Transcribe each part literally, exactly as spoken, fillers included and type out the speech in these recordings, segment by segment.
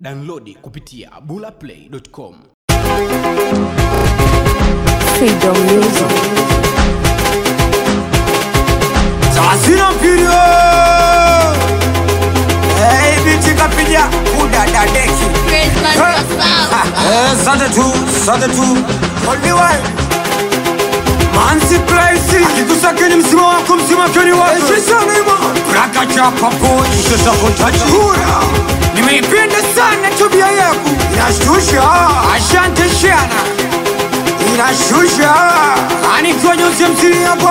Download kupitia bula play dot com. Freedom Music. Sasina video. Hey, binti kapidia udada deki. Praise God for yourself. Eh, Sunday two, Sunday two. Only one. Manzi place. Akikusakeni msima wako msima keni wako. Shisa nima. Braka chapa boy. Shisa kontaji. Hura. Nimeipenda sana tabia yako. Inashtusha. Asante shana. Inashtusha. Ani kwa nyusi msiri hapa.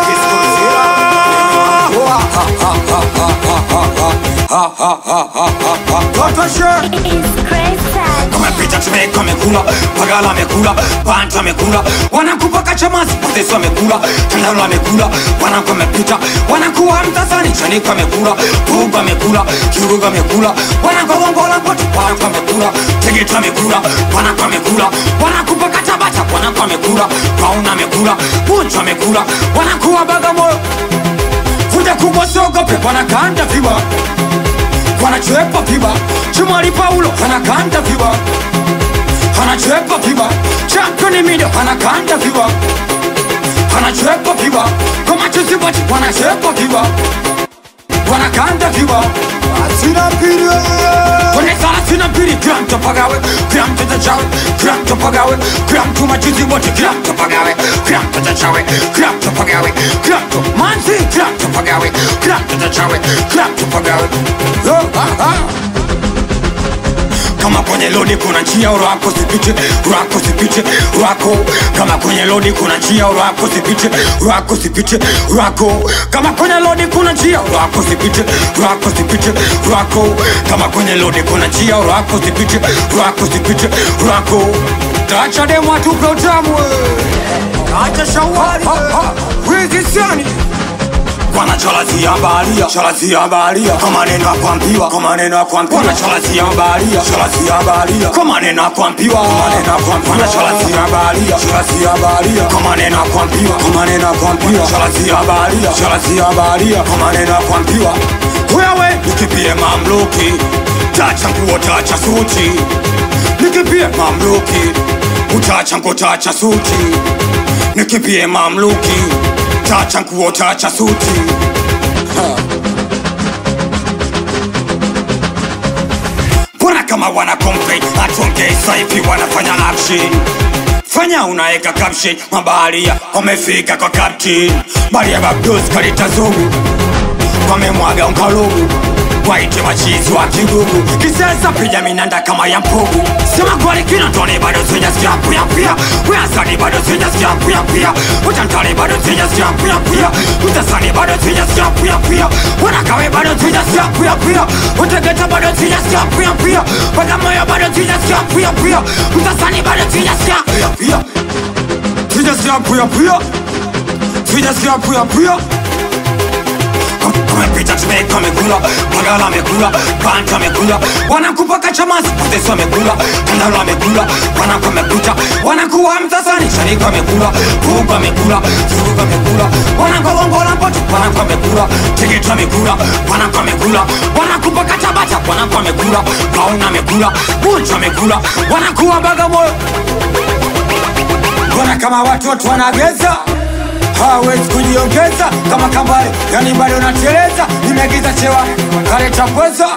Kumepita tumeka mekula, pagala mekula, banta mekula, wanakupa kachamasi, poteso mekula, tandala mekula, wanakuwa mepita, wanakuwa mtazani, chanika mekula, buba mekula, kiruga mekula, wanakuwa wambola poti, wanakuwa mekula, tegeta mekula, wanakuwa mekula, wanakupa katabata, wanakuwa mekula, pauna mekula, puncha mekula, wanakuwa bagamoyo, fuja kubwa sogope, wanakanda viwa, wanachepa viva, Chumali Paulo wanakanda viva, wanachepa viva, Champion Mido wanakanda viva, wanachepa viva, kama chizibati wanachepa viva, wanakanda viva. Sina video. Kwenye sala sina pili, kila mtu pagawe, kila mtu tachawe, kila mtu pagawe, kila mtu machizibati, kila mtu pagawe, kila mtu tachawe, kila mtu pagawe, kila mtu manzi, kila mtu pagawe, kila mtu tachawe, kila mtu pagawe. Oh, ah, ah. Kama kwenye lodi kuna njia urako sipiche, urako sipiche, urako. Kama kwenye lodi kuna njia urako sipiche, urako sipiche, urako. Kama kwenye lodi kuna njia urako sipiche, urako sipiche, urako. Kama kwenye lodi kuna njia urako sipiche, urako sipiche, urako. Tacha demu atupe utamu. Acha shawari. Wizi sani. Wana chalazia balia, chalazia balia. Kama neno akwambiwa, kama neno akwambiwa. Wana chalazia balia, chalazia balia. Kama neno akwambiwa, kama neno akwambiwa. Wana chalazia balia, chalazia balia. Kama neno akwambiwa, kama neno akwambiwa. Chalazia balia, chalazia balia. Kama neno akwambiwa. Wewe nikipie mamluki, tacha nguo tacha suti. Nikipie mamluki, utacha nguo tacha suti. Nikipie mamluki, tacha nguo tacha suti. Mbona kama wana complain, atuongei saivi wanafanya action. Fanya unaeka caption, mabaharia wamefika kwa captain. Baria babdos kalita zungu, wamemwaga unkalogu, waite machizi wa kigugu. Kisasa pija minanda kama ya mpugu. Sema kwali kina toni bado sijasikia puya puya. Weasani bado sijasikia puya puya. Utantali bado sijasikia puya puya. Utasani bado sijasikia puya puya. Wanakawe bado sijasikia puya puya. Utegeta bado sijasikia puya puya. Bagamoyo bado sijasikia puya puya. Utasani bado sijasikia puya puya. Sijasikia puya puya. Sijasikia puya puya. Kumepita tumeka mekula, pagala mekula, banta mekula, wanakupa kachamasi, poteso mekula, tandala mekula, wanakuwa mepita, wanakuwa mtazani, chanika mekula, buba mekula, kiruga mekula, wanakuwa wambola poti, wanakuwa mekula, tegeta mekula, wanakuwa mekula, wanakupa katabata, wanakuwa mekula, pauna mekula, puncha mekula, wanakuwa bagamoyo. Wana kama watoto wanageza, hawezi kujiongeza kama kambale, yani bado nateleza. Nimegiza chewa, kaleta pweza.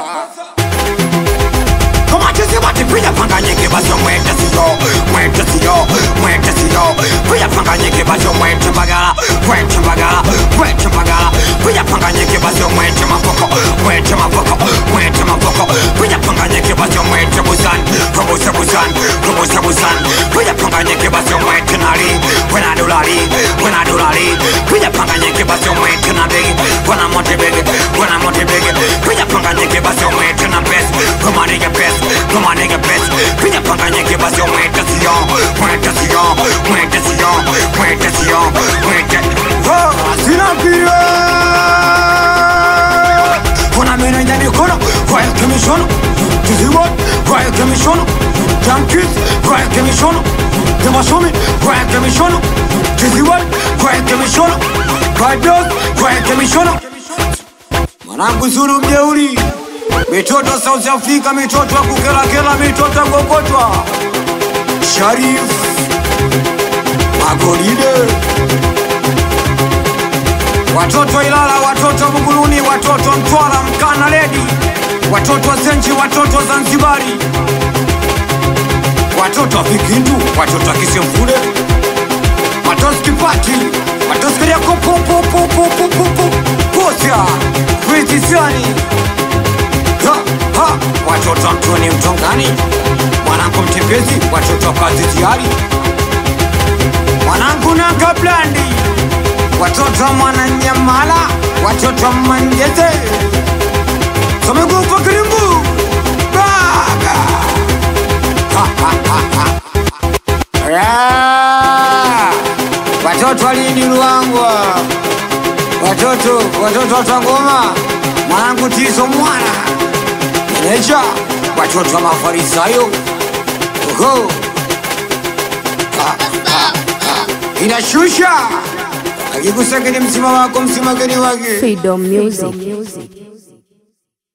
Kama chizi bati pija panga nyingi basio mwete siyo, mwete siyo, mwete siyo. Pija panga nyingi basio mwete bagala, mwete bagala, mwete bagala. Pija panga nyingi basio mwete mafoko, mwete mafoko, mwete mafoko. Pija panga nyingi basio mwete busan, kubuse busan, kubuse busan. Pija panga nyingi basio mwete nali, wena dolari, wena dolari. Pija panga nyingi basio mwete na begi, wena mote begi, wena mote begi. Pija panga nyingi basio mwete na best, come on nigga best. Come on nigga bitch. Pija panga nyingi basio mwete siyo, mwete siyo, mwete siyo, mwete siyo, mwete. Sina video. Kuna mena nya mikono, kwa yake mishono. Tiziwot, kwa yake mishono. Junkies, kwa yake mishono. Demashomi, kwa yake mishono. Tiziwot, kwa yake mishono. Bados, kwa yake mishono. Mwanangu Zuru mjeuri. Mitoto South Africa, mitoto ya kukela kela, mitoto ya kokotwa. Sharif Magolide, watoto Ilala, watoto Buguruni, watoto Mtwara, Mkana Ledi, watoto Zenji, watoto Zanzibari, watoto Vikindu, watoto Kisemfule, watoto Kipati, watoto Kiriako popo popo popo popo Kosia, Kwitisiani, ha ha, watoto Mtoni Mtongani, mwanangu Mtembezi, watoto Kazi Tiari, mwanangu Nanga Blandi, watoto Mwananyamala, watoto Manjeze, Somekufa Kirimbu, Baga, ha ha ha ha, yeah. Watoto Walindi Luangwa, watoto, watoto Watangoma, mwanangu Tizo Mwana, Meneja, watoto wa Mafarisayo, uho, ha ha ha, inashusha, akikusa kini msima wako msima kini wake. Freedom Music.